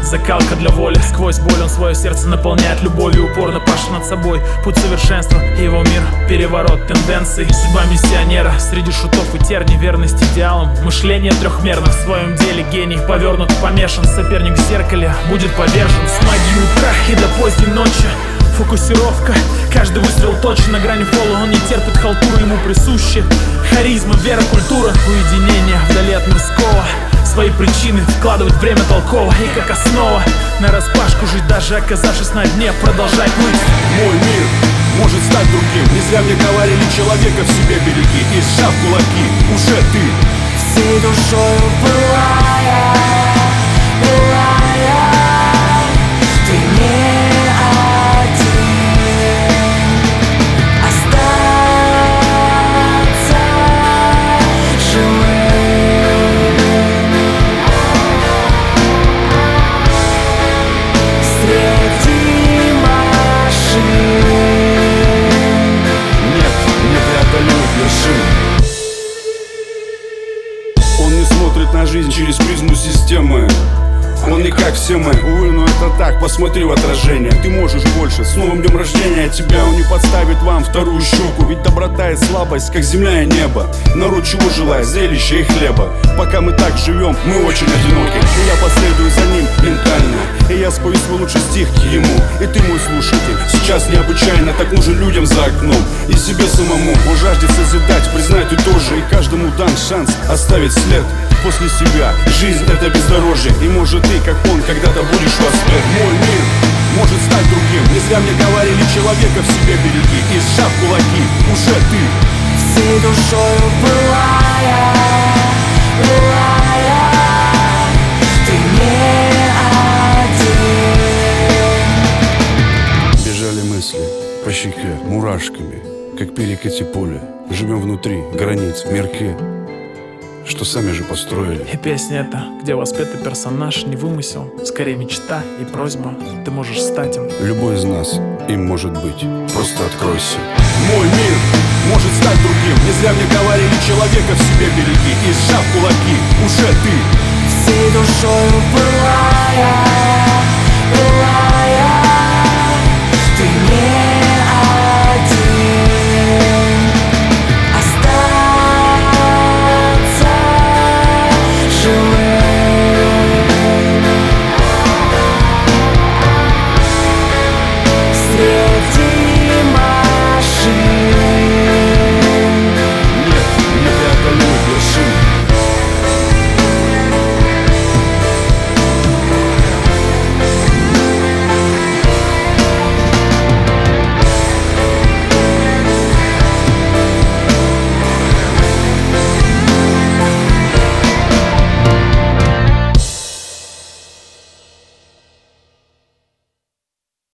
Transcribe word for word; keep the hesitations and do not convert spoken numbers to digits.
закалка для воли. Сквозь боль он свое сердце наполняет любовью, упорно пашет над собой. Путь совершенства, его мир, переворот тенденций. Судьба миссионера среди шутов и терни, верность идеалам, мышление трехмерно. В своем деле гений повернут, помешан. Соперник в зеркале будет повержен. С магией утра и до поздней ночи фокусировка, каждый выстрел точен. На грани фола он не терпит халтуры, ему присущи харизма, вера, культура. Уединение вдали от мирского, свои причины вкладывать время толково. И как основа нараспашку жить, даже оказавшись на дне, продолжать плыть. Мой мир может стать другим. Не зря мне говорили, человека в себе береги. И сжав кулаки, уже ты всей душою пылая, пылая, ты не на жизнь через призму системы. Он не как все мы, увы, но это так, посмотри в отражение. Ты можешь больше, с новым днем рождения. Тебя он не подставит вам вторую щеку. Ведь доброта и слабость, как земля и небо. Народ чего желает, зрелища и хлеба. Пока мы так живем, мы очень одиноки. И я последую за ним ментально. И я спою свой лучший стих ему. И ты, мой слушатель, сейчас необычайно так нужен людям за окном. И себе самому, он жаждет созидать, признай ты тоже. И каждому дан шанс оставить след после себя. Жизнь — это бездорожье, и может ты, как он, когда-то будешь воспет. Мой мир может стать другим. Не зря мне говорили, человека в себе береги. И сжав кулаки, уже ты всей душою пылая, пылая, ты не один. Бежали мысли по щеке мурашками, как перекати поле. Живем внутри границ, в мирке, что сами же построили. И песня эта, где воспетый персонаж, не вымысел, скорее мечта и просьба. Ты можешь стать им. Любой из нас им может быть. Просто откройся. Мой мир может стать другим. Не зря мне говорили, человека в себе береги. И сжав кулаки, уже ты всей душою пылая,